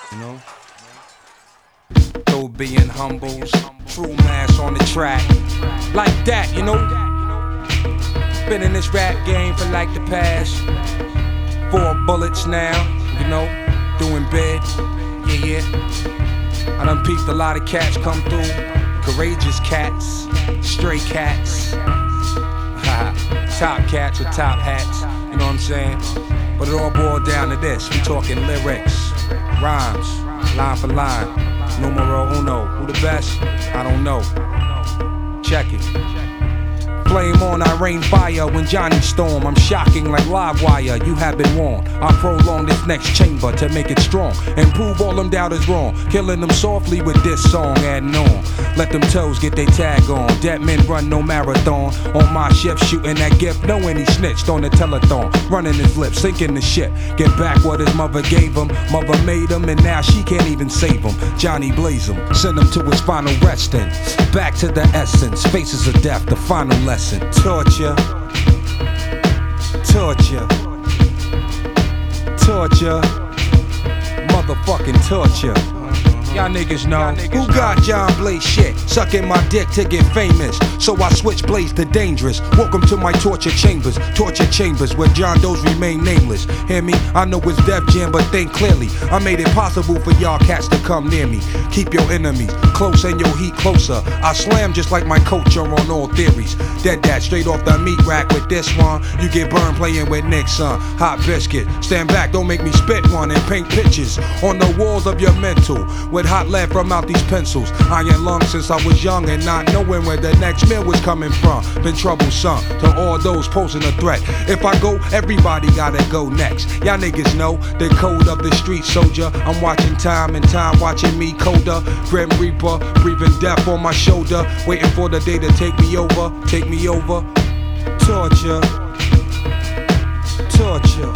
you know. Though being humbles, true mass on the track. Like that, you know. Been in this rap game for like the past 4 bullets now, you know. Doing bid, yeah. I done peeped a lot of cats come through. Courageous cats, stray cats, top cats with top hats, you know what I'm saying? But it all boiled down to this. We talking lyrics, rhymes, line for line. Numero uno. Who the best? I don't know. Check it. Flame on, I rain fire when Johnny storm. I'm shocking like live wire, you have been warned. I prolong this next chamber to make it strong and prove all them doubters wrong. Killing them softly with this song, adding on. Let them toes get they tag on. Dead men run no marathon. On my ship shooting that gift, knowing he snitched on the telethon. Running his lips, sinking the ship. Get back what his mother gave him. Mother made him and now she can't even save him. Johnny blaze him, send him to his final resting. Back to the essence, faces of death, the final lesson. Torture, torture, torture, motherfucking torture. Y'all niggas know who got John Blaze shit, sucking my dick to get famous. So I switch Blaze to dangerous. Welcome to my torture chambers where John Does remain nameless. Hear me? I know it's Def Jam, but think clearly. I made it possible for y'all cats to come near me. Keep your enemies close and your heat closer. I slam just like my culture on all theories. Dead that straight off the meat rack with this one. You get burned playing with Nick's son. Hot biscuit. Stand back, don't make me spit one and paint pictures on the walls of your mental. With hot lead from out these pencils. Iron lungs since I was young and not knowing where the next meal was coming from. Been troublesome to all those posing a threat. If I go, everybody gotta go next. Y'all niggas know the code of the street soldier. I'm watching time and time watching me colder. Grim Reaper, breathing death on my shoulder. Waiting for the day to take me over. Take me over. Torture. Torture.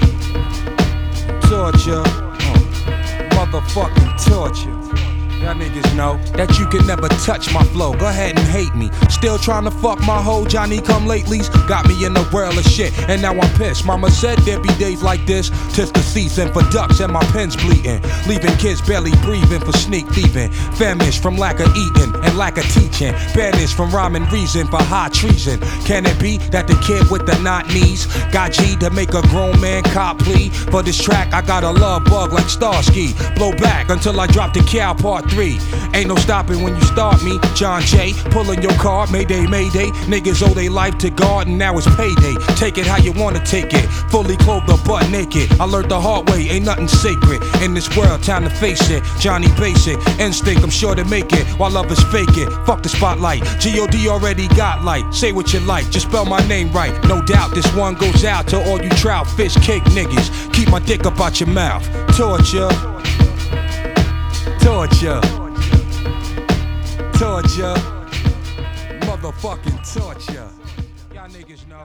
Torture. Motherfucking torture. Y'all niggas know that you can never touch my flow. Go ahead and hate me. Still trying to fuck my hoe Johnny come latelys. Got me in the world of shit and now I'm pissed. Mama said there'd be days like this. Tis the season for ducks and my pen's bleeding. Leaving kids barely breathing for sneak thieving. Famished from lack of eating and lack of teaching. Banished from rhyming reason for high treason. Can it be that the kid with the not knees got G to make a grown man cop plea? For this track I got a love bug like Starsky. Blow back until I drop the cow part 3. Ain't no stopping when you start me. John Jay, pulling your card, mayday, mayday. Niggas owe they life to God and now it's payday. Take it how you wanna take it. Fully clothed or butt naked. I learned the hard way, ain't nothing sacred. In this world, time to face it. Johnny Basic, instinct, I'm sure to make it. While others fake it, fuck the spotlight. G.O.D. already got light. Say what you like, just spell my name right. No doubt this one goes out to all you trout, fish, cake niggas. Keep my dick up out your mouth. Torture. Torture. Torture. Motherfucking torture. Y'all niggas know.